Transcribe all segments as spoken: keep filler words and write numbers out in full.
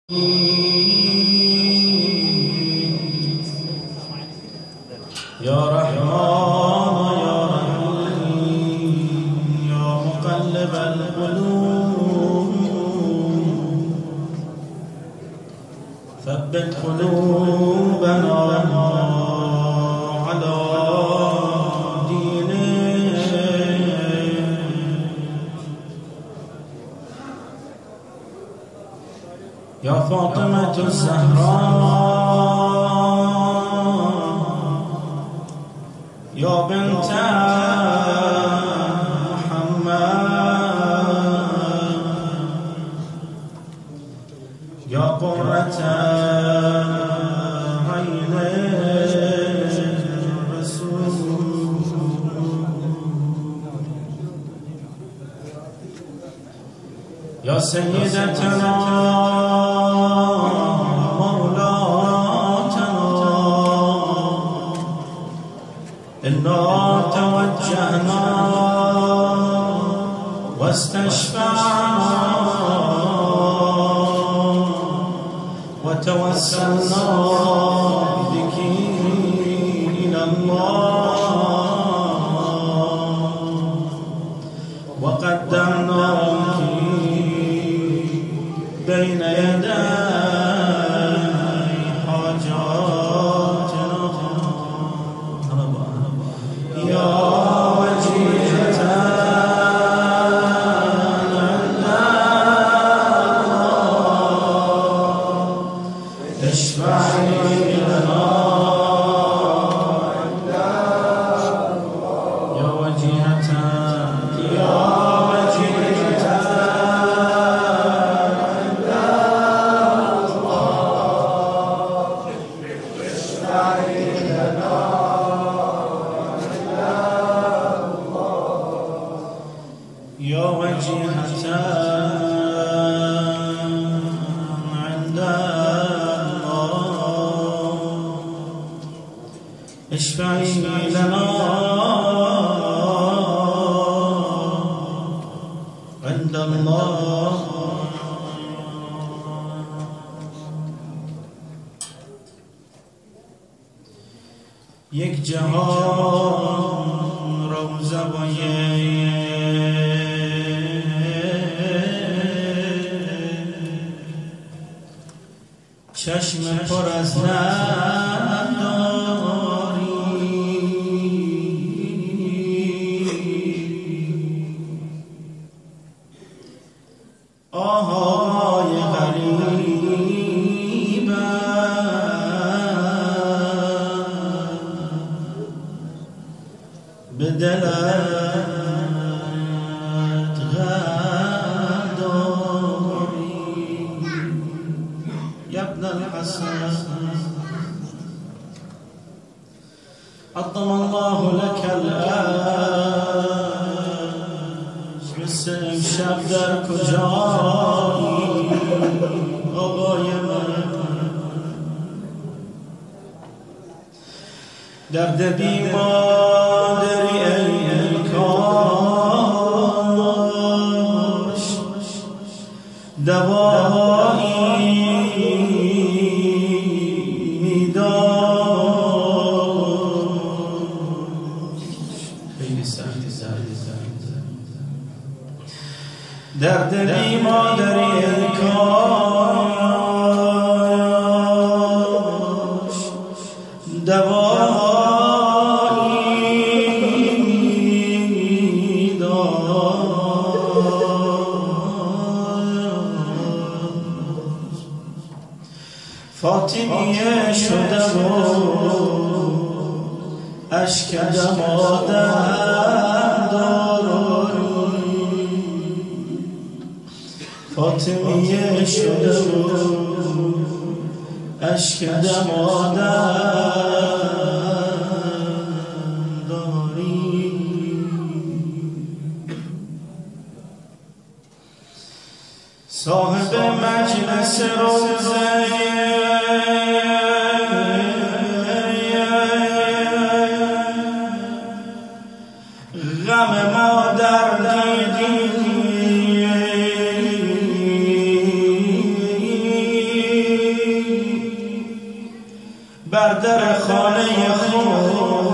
يا رحمن يا رحيم يا مقلب القلوب ثبت قلوبنا على دينك يا فاطمة الزهراء يا بنت محمد يا قرة عين الرسول يا سيدتنا إنا توجهنا واستشفعنا وتوسلنا بك إلى الله وقدمناك بين يدي حاجاتنا يا وجيهة عند الله اشفعي لنا عند الله يا وجيهة يا وجيهة عند الله اشفعي لنا يا وجيهة عند الله اشفعي لنا عند الله یک جهان روزه و چشم پر از نم داری آهای غریبم به دلت غم داری يا ابن الحسن عظم الله لك الأجر مثل امشب در کجایی آقای من درد بیماری ای کاش دوایی درد بیماری کاش دوایی داشت فاطمیه شده و اشک دمادم دارد فاطمیه شده و اشک دمادم داری صاحب مجلس روزه غم مادر دیدی بر در خانه خود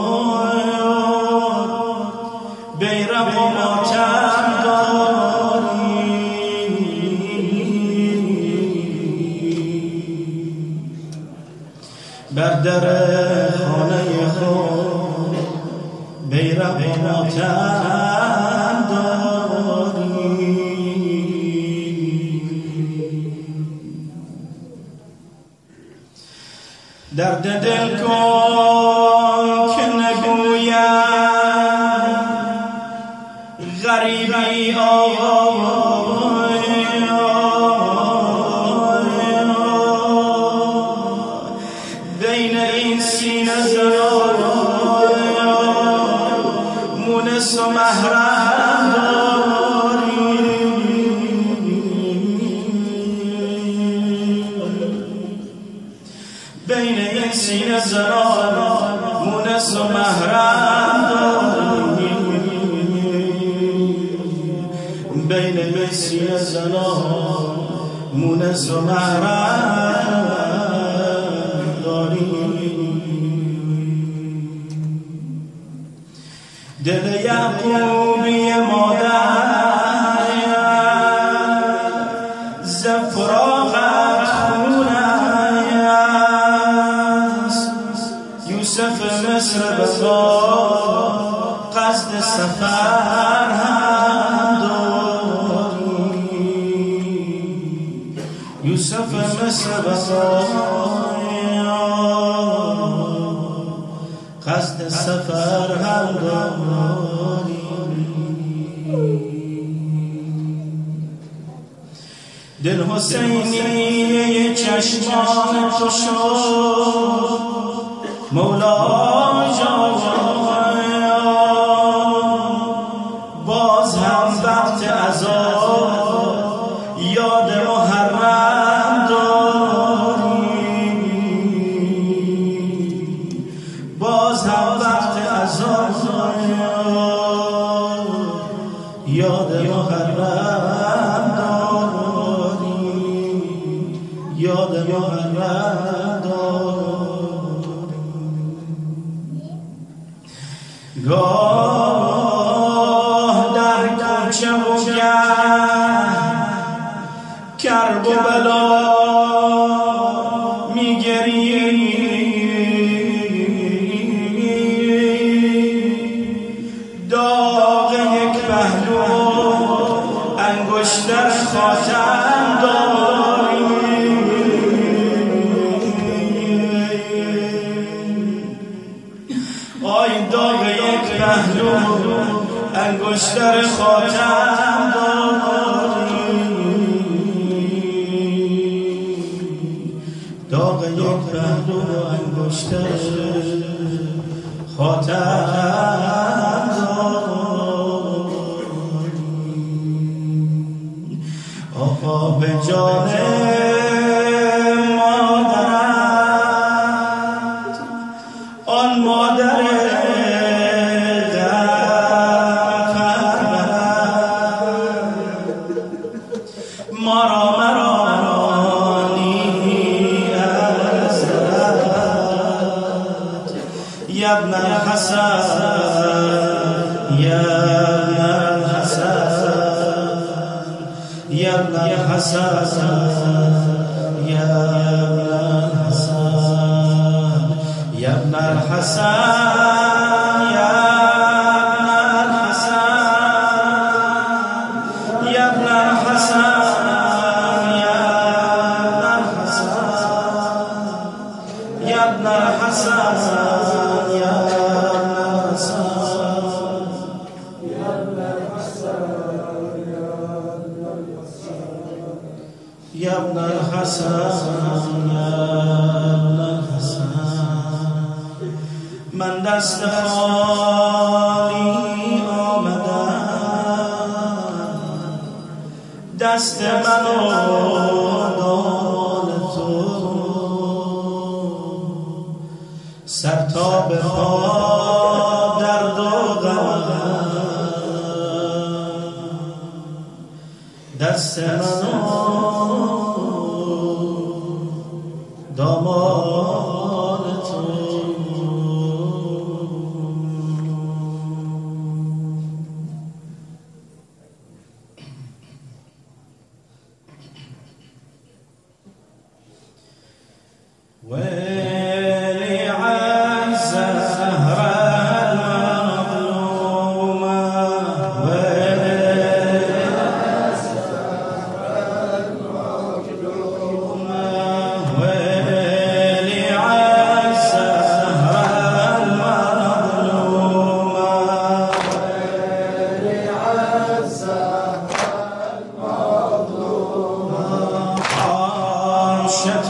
بیرق و ماتم داری، بر در خانه خود بیرق و ماتم داری. درد دل کن که نگویم غریبی آوای بین این سینه زنان مونس و محرم داری، بین این سینه زنان مونس و محرم داری، بین این سینه زنان مونس و محرم داری. دل یعقوبی مادر ز فراقت خونه است، یوسف مصر بسا قصد سفر هم داری، یوسف مصر بسا قصد سفر هم داری. دل حسینی چشمان تو شد مولا جان، باز هم وقت عذاب یاد محرم داری، باز هم وقت عذاب یاد محرم داری، یاد محرم داری. گاه در کوچه و گه کرب و بلا میگری، داغ یک پهلو انگشتر خاتم داری، آی داغ یک پهلو انگشتر خاتم داری، داغ یک پهلو انگشتر خاتم داری. آقا به جان مادرت، آن مادر مرا مرانی از یا ابن الحسن، یا ابن الحسن، یا ابن الحسن، یا ابن الحسن، یا ابن الحسن، یا ابن الحسن، يا ابن الحسن، يا ابن الحسن، يا ابن الحسن، يا ابن الحسن، يا ابن الحسن. من دست خالی آمدم، دست من و دال تو سر تا به پا درد و غم، دست من و دامان ويلي عن زهرة المظلومة ويلي عن زهرة المظلومة ويلي عن زهرة المظلومة ويلي عن زهرة المظلومة عاشت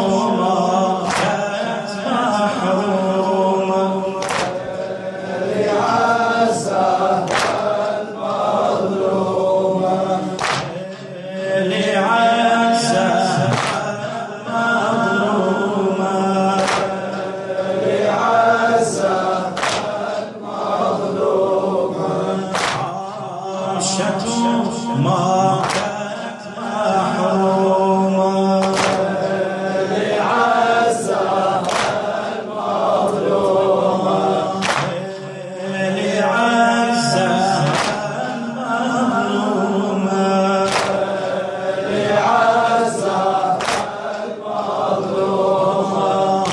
ما كانت محرومة لعزة المظلومة لعزة المظلومة لعزة المظلومة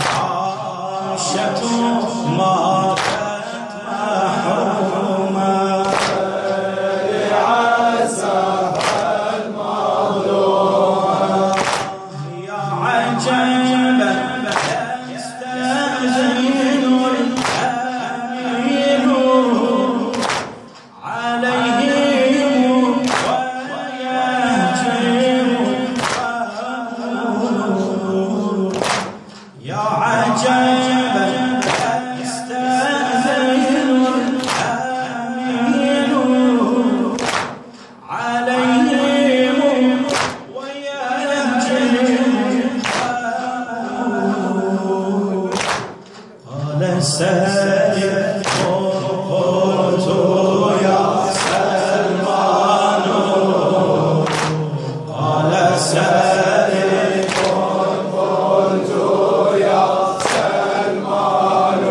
عاشت ما كانت محرومة سيد قلت يا سلمان قال سيد قلت يا سلمان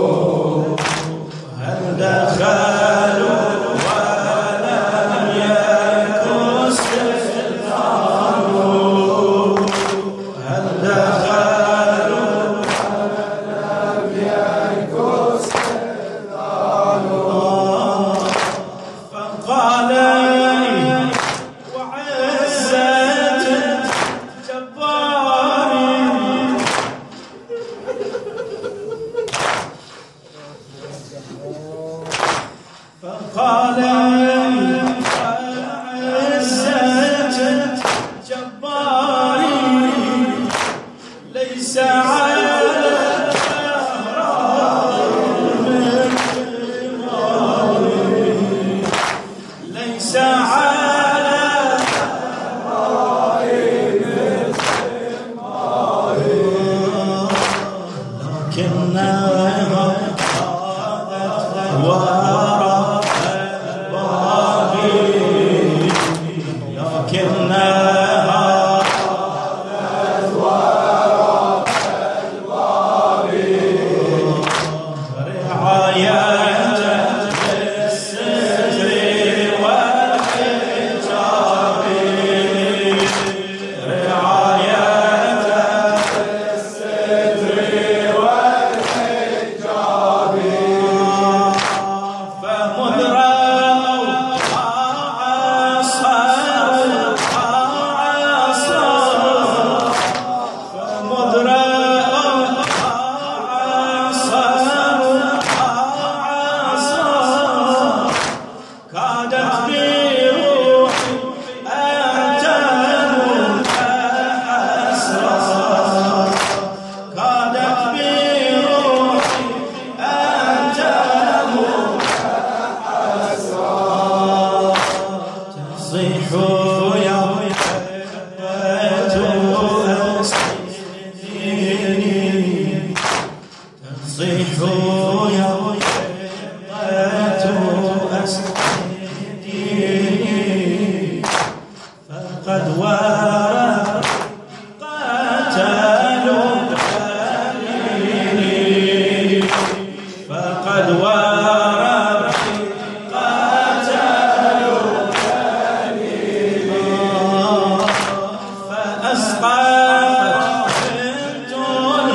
هل دخلوا ولم يكن سلطان هل دخلوا فقال وعزة جباري فقال وعزة جباري ليس على ليس على لكنها أخذت وراء الباب لكنها أخذت وراء الباب رعاية صيحوا يا حبة أسديني فقد ورى قاتلوا خليلي فقد ورى قاتلوا خليلي فأسقط بنت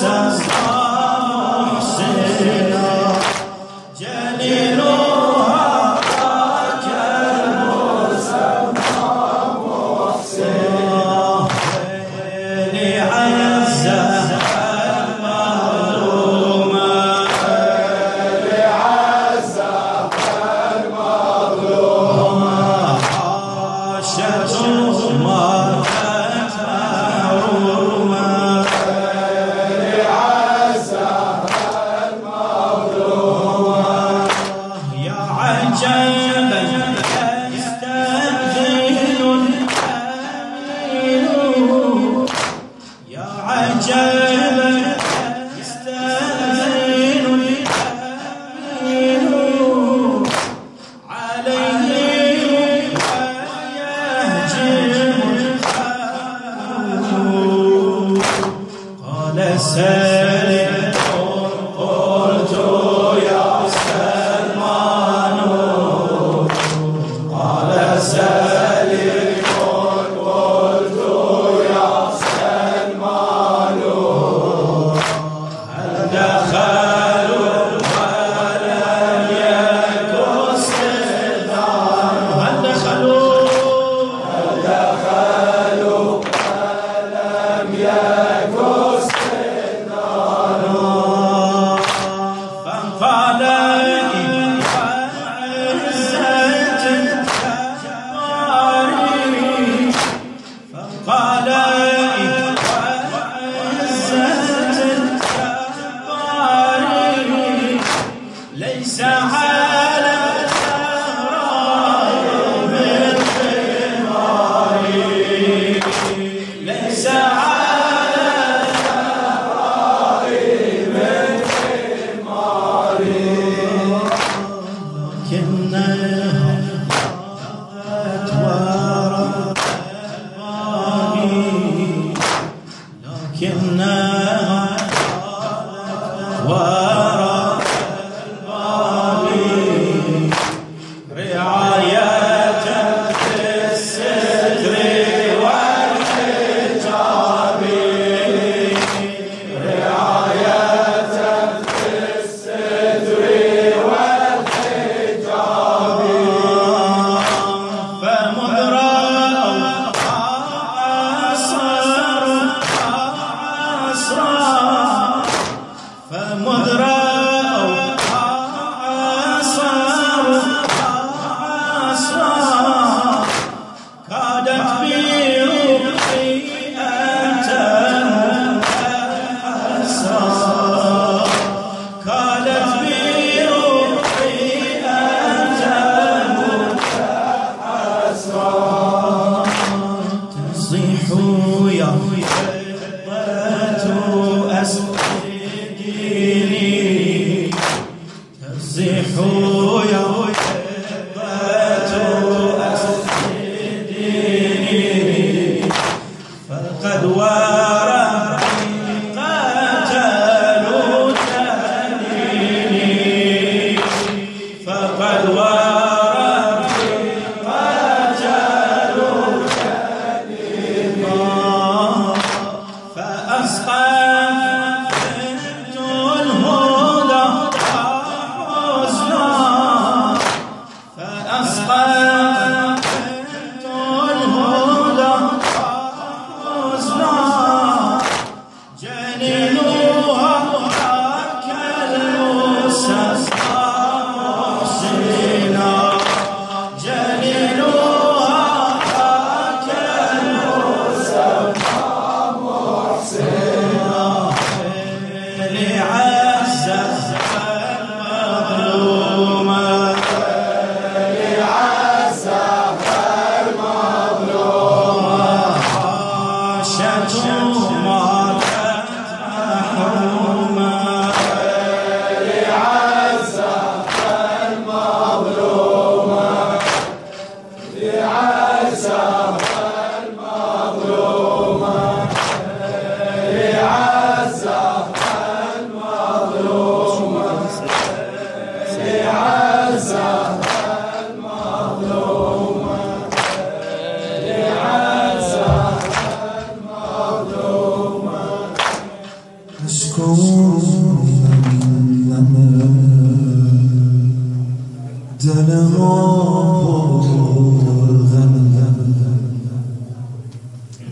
المظلومة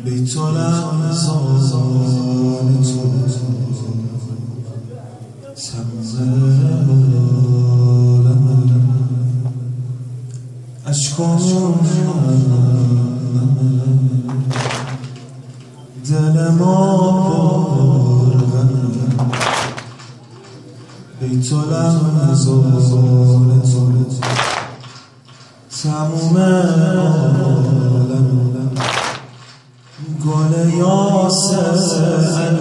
بیت الامثال تو اشکام دل ما پرغمه بیت الامثال تو تموم عالم گل یاسر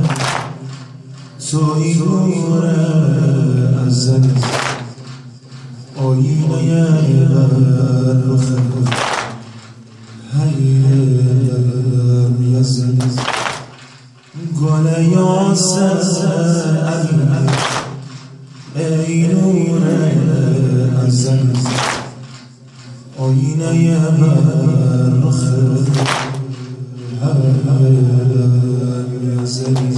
توی نور ازلی آینه برخ حیرم یزلی گل یاسر ای نور ازلی آینه برخ حیرم یزلی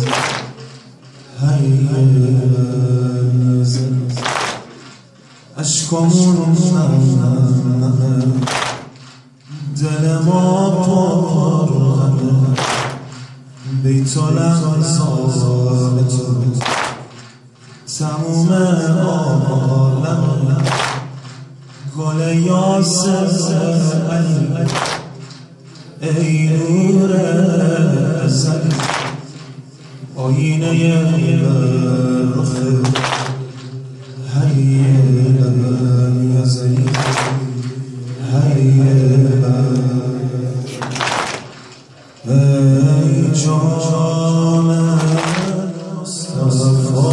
اشکامون دل ما پرغمه بیت الامثال تو تموم عالم گل یاسر ای نور ازلی آینه برخ حیرم یزلی حیرم ای جان مصطفی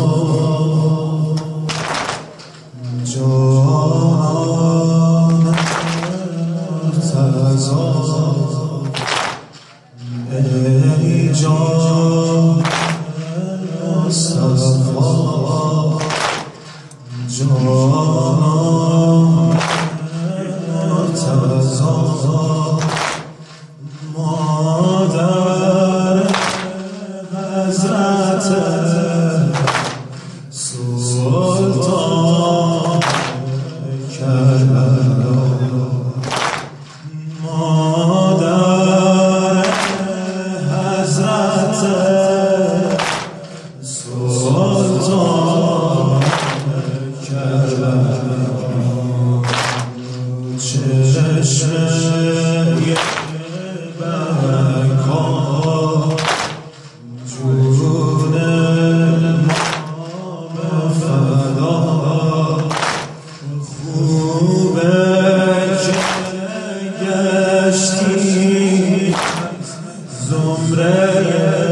جان مرتضی ای جان مصطفی جان مرتضی مادر حضرت سلطان کربلا مادر حضرت سلطان کربلا چشمه برکا جون نام فدا خوبه که گشتی زمره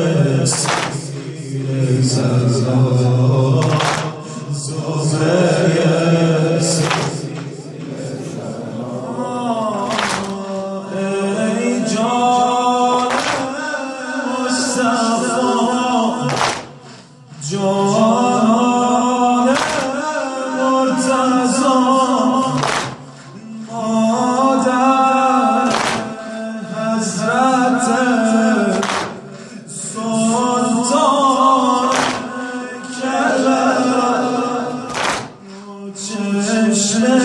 سیر زردا زمره سیر جان مرتضی مادر حضرت سلطان کربلا چشمه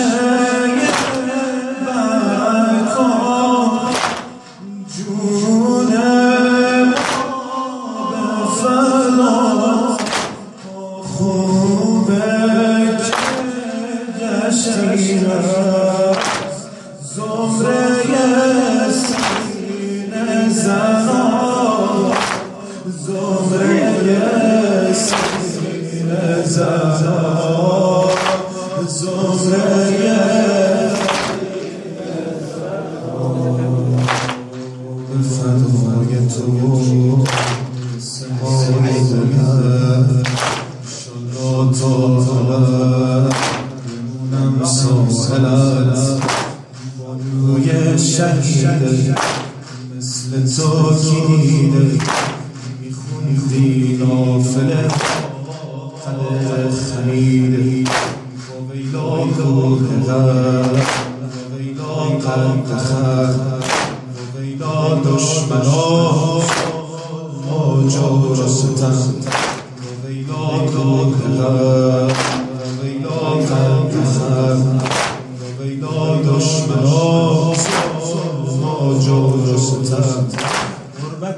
برکا جون خوبه که گشتی زمره سینه زنا زمره سینه زنا زمره به فدای تو تا بمونم ساحلت بانوی شهیده مثل تو کیده میخوندی نافله قلب خمیده با ویلا روح غرب با ویلا قلب خر با ویلا دشمنا آجر و ستم ویلا روح غرب ویلا قلب خر ویلا دشمنا آجر و ستم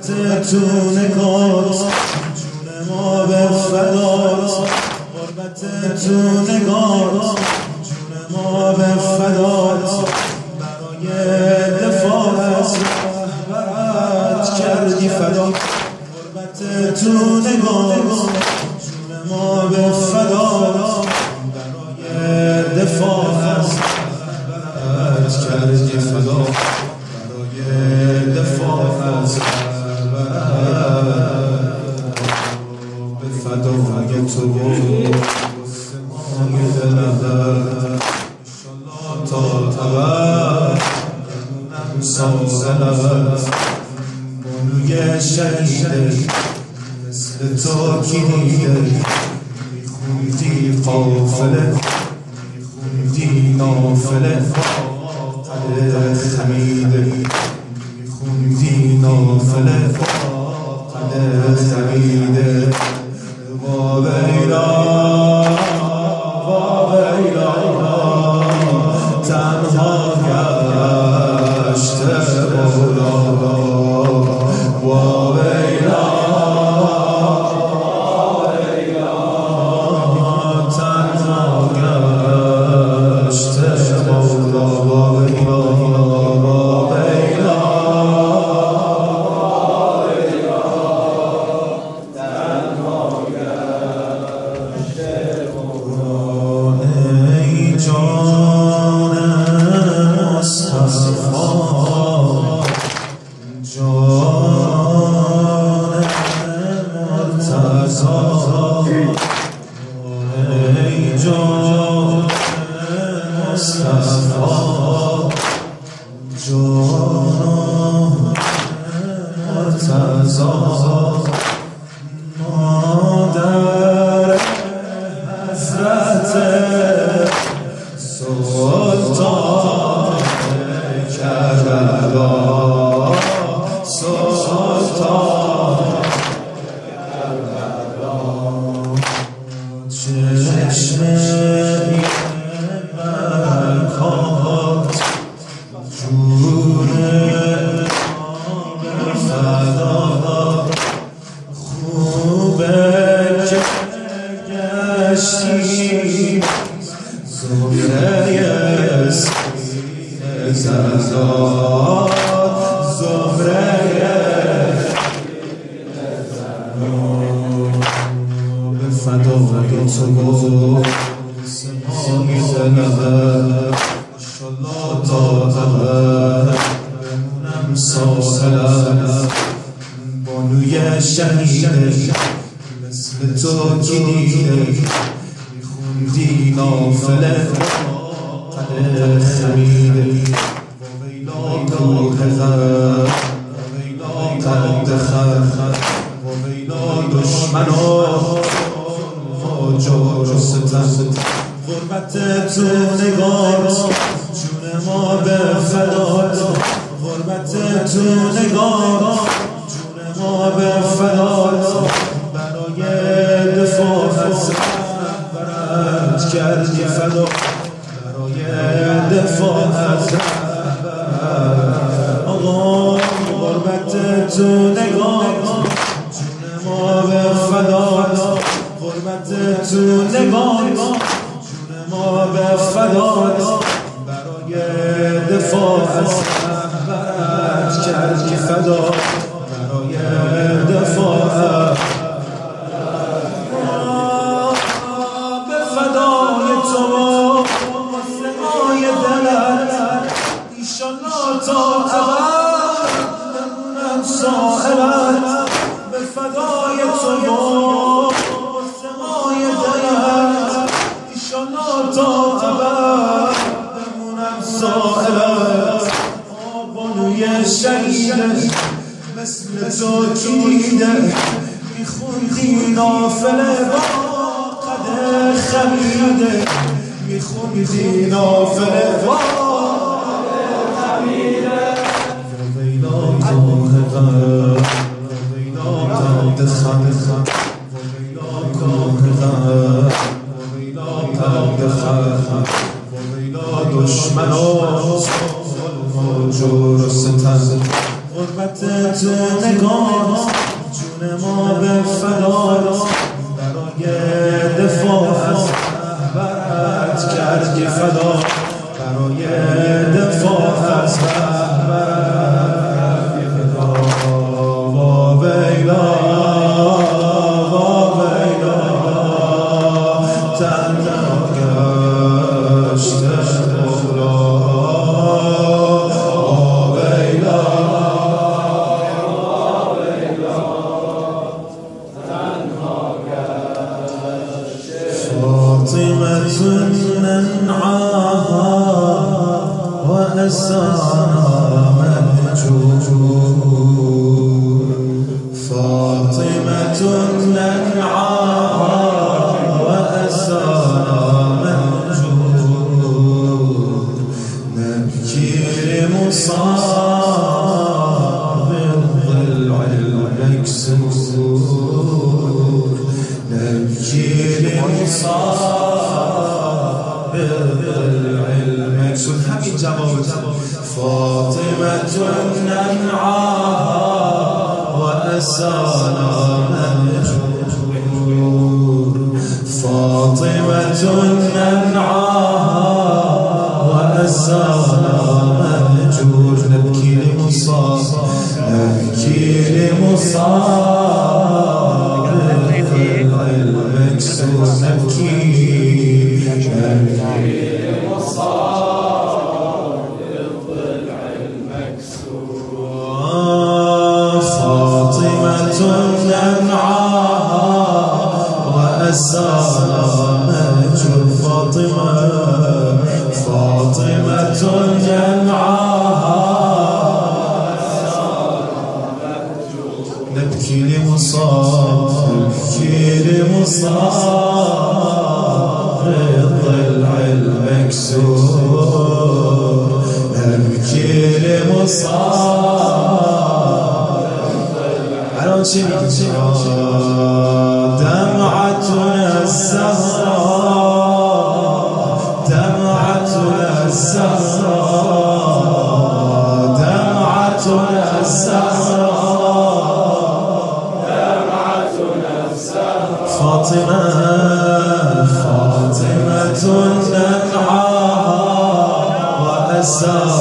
غربت تو نگات جون ما به فدات غربت تو نگات جون ما به فدات برای دفاع از رهبرت کردی فدا غربت تو نگات جون ما به فدات برای دفاع از رهبرت کردی فدا برای دفاع از به فدای تو سمای دلم انشالله تا ابد بمونم سالمت بانوی شهیده مثل تو کی دیده میخوندی قافله میخوندی نافله قدر خمیده میخوندی نافله قدر خمیده و بیلا و بیلا تنها گشته مولا و بیلا تنها گشته مولا و بیلا ای جان مصطفی جان مرتضی مادر حضرت سلطان کربلا سلطان چشم برکات جون فدا خوبه که گشتی زمره سینه زرزاد زمره فدای تو سمای دلم انشالله تا ابد بمونم سالمت بانوی شهیده مثل تو کی دیده میخوندی نافله قدر خمیده و ویلا کوه غم و ویلا قد خم و ویلا دشمنان جور ستم غربت تو نگات جون ما به فدات غربت تو نگات جون ما به فدات برای دفاع از رهبرت کردی فدا برای دفاع از رهبرت آقا غربت تو نگات جون ما به فدات غربت تو نگات جون ما به فدات برای دفاع از رهبرت کردی فدا برای دفاع به فدای تو سمای دلت ایشالله تا ابد بمونم سائلت به فدای تو سمای دلت ایشالله تا ابد بمونم سائلت بانوی شهیده مثل تو کی دیده میخوندی نافله با قدر خمیده میخوندی نافله با قدر خمیده و ویلا کوه غم و ویلا قد خم و ویلا کوه غم و ویلا قد خم و ویلا دشمنان ظلم و جور و ستم غربت تو نگاه جون ما به فداست برای دفاع از رهبرت کردی فدا برای دفاع از رهبرت فدا و ویلا و ویلا تنها گشته فاطمة ننعاها وأساها مهجور فاطمة ننعاها وأساها مهجور نبكي لمصاب الضلع المكسور نبكي لمصاب الضلع المكسور همین جواب فاطمة ننعاها وأسانا مهجور فاطمة ننعاها وأسانا مهجور نبكي لمصاب نبكي لمصاب المكسور نبكي نبكي لمصاب الضلع المكسور فاطمة ننعاها وأسانا مهجور فاطمة فاطمة ننعاها نبكي لمصاب نبكي لمصاب الضلع المكسور نبكي لمصاب الضلع دمعتنا الزهراء دمعتنا الزهراء دمعتنا الزهراء فاطمة فاطمة ننعاها وأساها